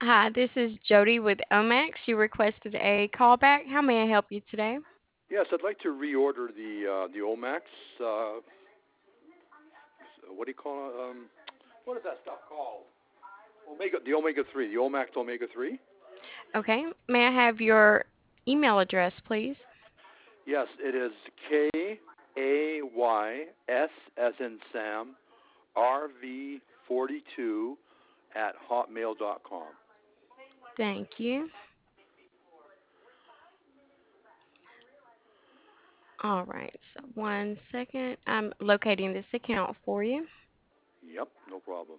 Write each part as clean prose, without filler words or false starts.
Hi, this is Jody with Omax. You requested a callback. How may I help you today? Yes, I'd like to reorder the Omax. What do you call it? What is that stuff called? Omega 3, the Omax Omega 3. Okay. May I have your email address, please? Yes, it is KAYS as in Sam RV42 at hotmail.com. Thank you. All right. So one second. I'm locating this account for you. Yep, no problem.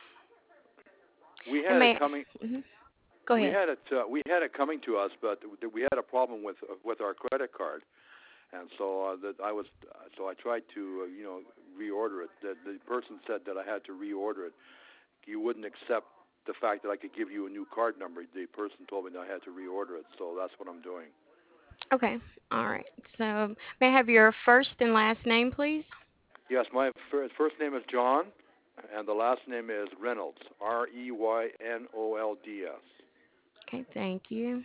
We And had it may coming. mhm. Go We ahead. had it. We had it coming to us, but we had a problem with our credit card. And so that I was, so I tried to, reorder it. The person said that I had to reorder it. You wouldn't accept the fact that I could give you a new card number. The person told me that I had to reorder it, so that's what I'm doing. Okay. All right. So may I have your first and last name, please? Yes, my first name is John, and the last name is Reynolds. Reynolds. Okay. Thank you.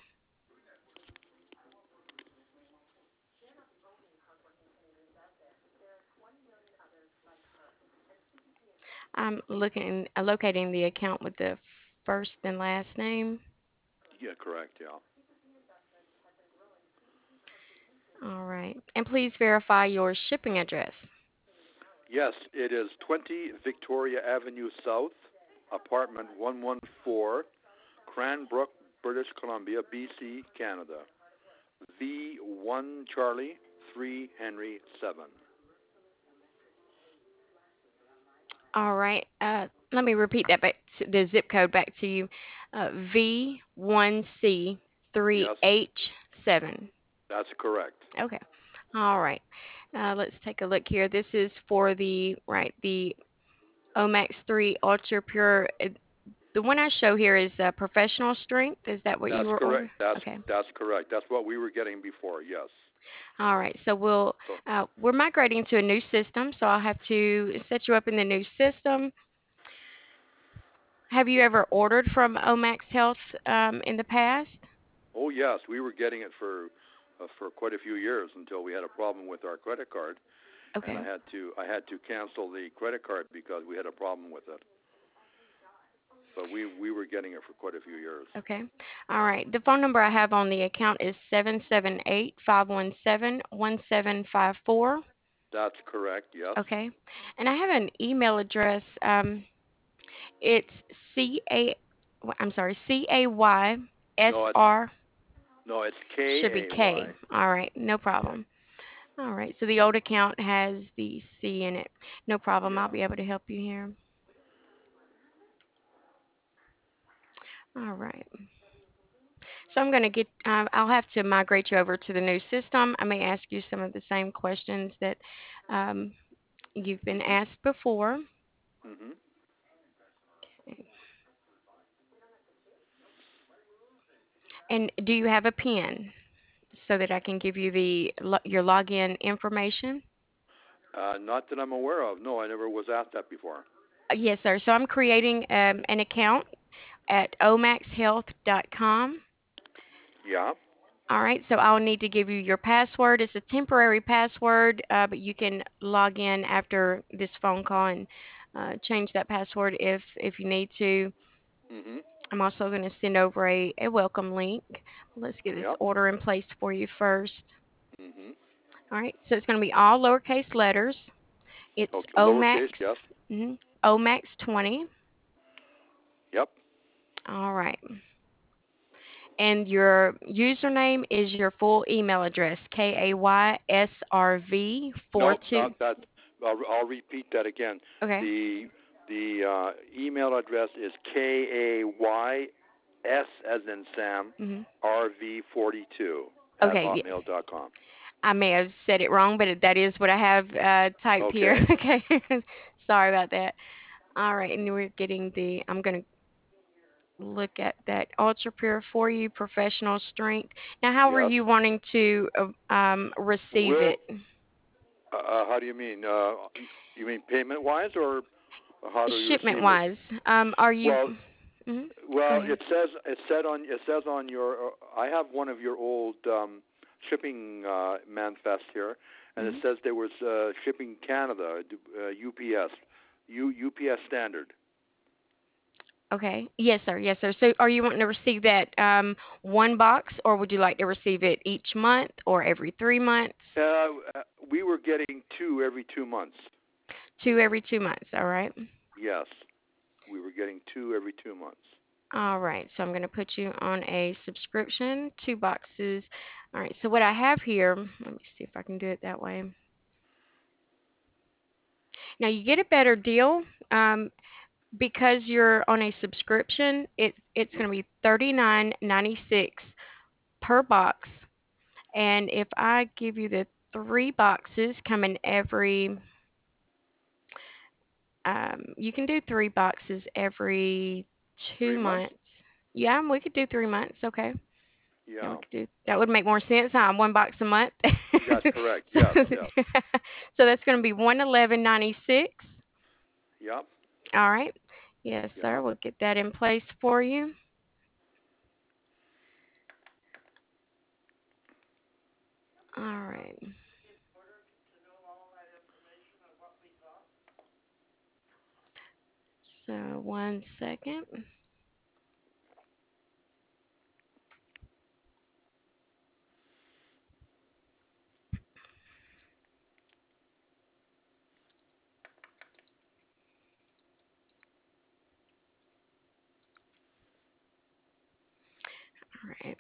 I'm looking, locating the account with the first and last name. Yeah, correct. Yeah. All right. And please verify your shipping address. Yes, it is 20 Victoria Avenue South, apartment 114, Cranbrook, British Columbia, BC, Canada. V1 Charlie 3 Henry 7. All right. Let me repeat that back to the zip code back to you. Yes, V1C3H7. that's correct. Okay. All right. Let's take a look here. This is for the Omax 3 Ultra Pure. The one I show here is professional strength. Is that what you That's were correct. ordering? Okay. That's correct. That's what we were getting before. Yes. All right. So So we're migrating to a new system, so I'll have to set you up in the new system. Have you ever ordered from Omax Health in the past? oh yes, we were getting it for quite a few years until we had a problem with our credit card, and Okay. I had to cancel the credit card because we had a problem with it. But we were getting it for quite a few years. Okay. All right. The phone number I have on the account is 778-517-1754. That's correct. Yes. Okay. And I have an email address. It's C A I'm sorry, No, it's CAYSR no, it's should be KAY. K. All right, no Yeah. problem. All right. So the old account has the C in it. No problem. I'll Yeah. be able to help you here. All right. So I'm going to I'll have to migrate you over to the new system. I may ask you some of the same questions that um, you've been Mhm. asked before. Mhm. And do you have a PIN so that I can give you your login information? Not that I'm aware of. No, I never was asked that before. Yes, sir. So I'm creating an account at omaxhealth.com. Yeah. All right, so I'll need to give you your password. It's a temporary password, but you can log in after this phone call and change that password if you need to. Mhm. I'm also going to send over a welcome link. Let's get this Yep. order in place for you first. Mhm. All right, so it's going to be all lowercase letters. It's Okay. Omax, Lowercase. Yes. mhm, Omax 20. Yep. All right. And your username is your full email address, No, KAYSRV42. not that. I'll repeat that again. Okay. The email address is KAYS as in Sam hmm RV42 at Okay. hotmail.com. I may have said it wrong, but that is what I have typed here. Okay. Okay. Sorry about that. All right. And we're getting I'm going to look at that Ultra Pure for you, professional strength. Now, how were Yes. you wanting to receive Will. it? How do you mean? You mean payment wise, or how do you Shipment receive it? wise, are you? Well, Mhm. Go Well, ahead. it says on your. I have one of your old shipping manifest here, and it Mhm. says there was shipping Canada, UPS, UPS standard. Okay. Yes, sir. Yes, sir. So, are you wanting to receive that one box, or would you like to receive it each month or every 3 months? We were getting two every 2 months. Two every 2 months. All right. Yes, we were getting two every 2 months. All right. So, I'm going to put you on a subscription, 2 boxes. All right. So, what I have here, let me see if I can do it that way. Now, you get a better deal. Because you're on a subscription, it's going to be $39.96 per box. And if I give you the 3 boxes coming every, you can do 3 boxes every two 3 months. months. Yeah, we could do 3 months. Okay. Yeah, we Yeah, could do that. Would make more sense. Huh? 1 box a month. that's correct. so, Yes, yes. so that's going to be 111.96. Yep, All right. Yes, sir. yep. We'll get that in place for you. All right. So 1 second. All right.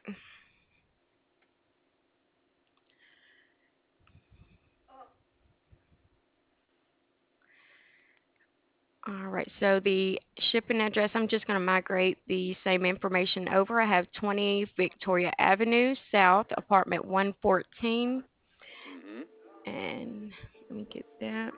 All right. So the shipping address, I'm just going to migrate the same information over. I have 20 Victoria Avenue South, apartment 114. Mhm. And let me get that.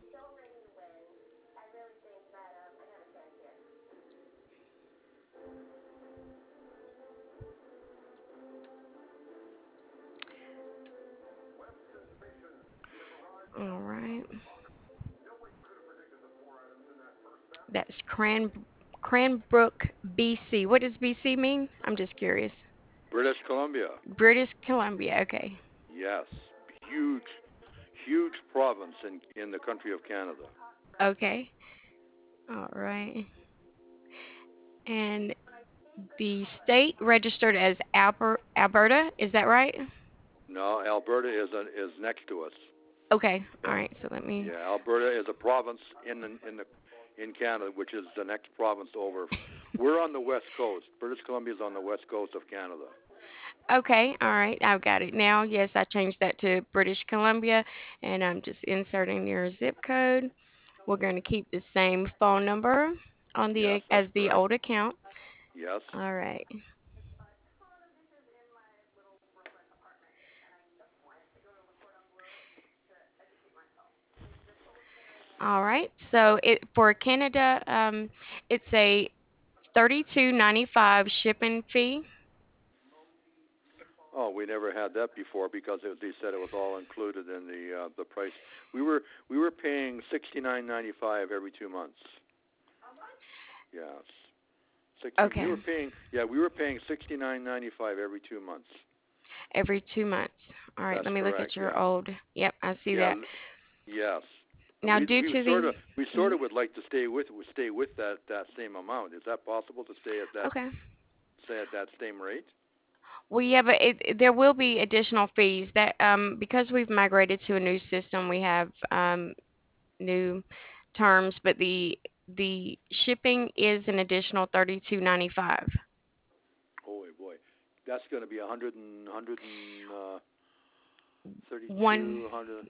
All right. That's Cranbrook, BC. What does BC mean? I'm just curious. British Columbia. British Columbia. Okay. Yes, huge, huge province in the country of Canada. Okay. All right. And the state registered as Alberta. Is that right? No, Alberta is next to us. Okay. All right. So let me. Yeah, Alberta is a province in Canada, which is the next province over. We're on the west coast. British Columbia is on the west coast of Canada. Okay, all right, I've got it now. Yes, I changed that to British Columbia, and I'm just inserting your zip code. We're going to keep the same phone number on Yes, the that's as the correct. old account. Yes. All right, all right. So it for Canada, it's a 32.95 shipping fee. Oh, we never had that before because they said it was all included in the price. We were paying $69.95 every 2 months. Yes. 60. We Okay, were paying. Yeah, we were paying $69.95 every 2 months. every 2 months. All right, That's let me look correct. at your Yeah. old. Yep, I see Yeah. that. Yes. And Now, we due we to sort the of we sort mhm. of would like to stay with that same amount. Is that possible to Okay. stay at that same rate? Well, yeah, but there will be additional fees that because we've migrated to a new system, we have new terms, but the shipping is an additional 32.95. Holy boy, that's going to be 132, One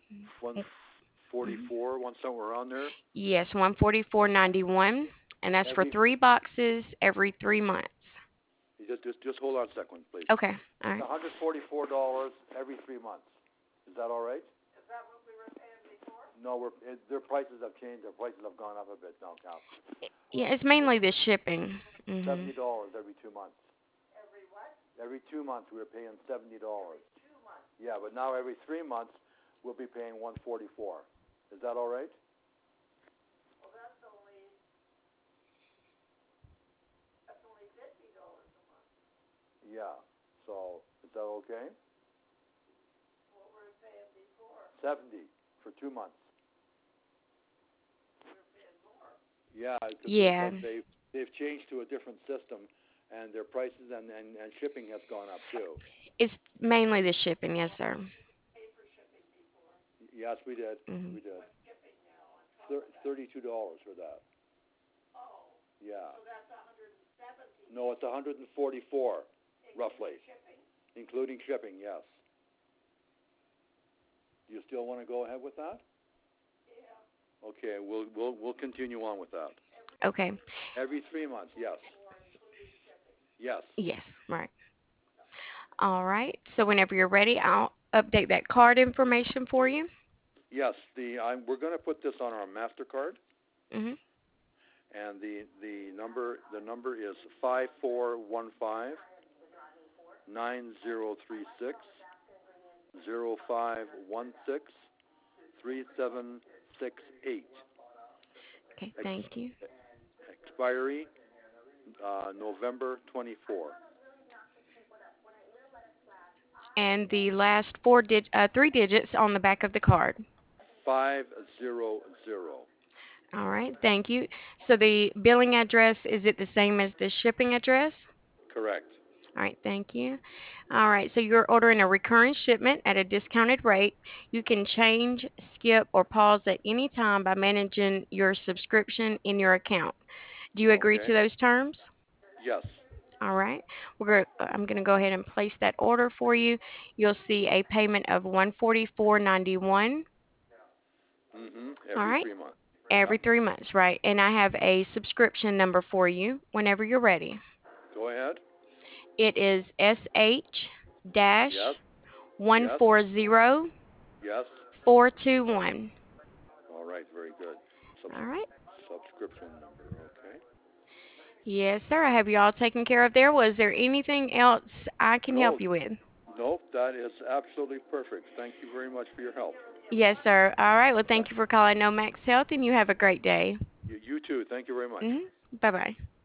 mhm. 144, one somewhere around there. Yes, 144.91, and that's for Every 3 boxes every 3 months. just hold on a second, please. Okay, all It's right. $144 every 3 months. Is that all right? No, their prices have changed. Their prices have gone up a bit now, Cal. Yeah, it's mainly the shipping. Mhm. $70 every 2 months. Every 2 months we were paying $70. Yeah, but now every 3 months we'll be paying 144. Is that all right? Yeah. So is that okay? 70 for 2 months. Yeah, Yeah, because they've changed to a different system, and their prices and shipping has gone up too. it's mainly the shipping, yes, sir. Yes, we did. Hmm. We did. $32 for that. Yeah. No, it's 144 roughly, including shipping. Yes. Do you still want to go ahead with that? Okay, we'll continue on with that. Okay. Every 3 months. Yes. Yes. Yes, right. All right. So whenever you're ready, I'll update that card information for you. Yes. We're going to put this on our Mastercard, Hmm. and the number is 5415-9036-0516-3768. Okay, Ex- thank you. expiry November 24. And the last three digits on the back of the card. 500. All right, thank you. So the billing address, is it the same as the shipping address? Correct. All right, thank you. All right, so you're ordering a recurring shipment at a discounted rate. You can change, skip, or pause at any time by managing your subscription in your account. Do you agree Okay. to those terms? Yes. All right. I'm going to go ahead and place that order for you. You'll see a payment of 144.91. All Every right. 3 months. Every Yep. 3 months, right? And I have a subscription number for you whenever you're ready. Go ahead. It is SH dash Yes. one Yes. four zero Yes. 421. All right. Very good. All right. Subscription number. Okay. Yes, sir. I have you all taken care of there. Was there anything else I can help No. you with? Nope. That is absolutely perfect. Thank you very much for your help. Yes, sir. All right. Well, That, thank you for calling Nomax Health, and you have a great day. you too. Thank you very much. Bye bye.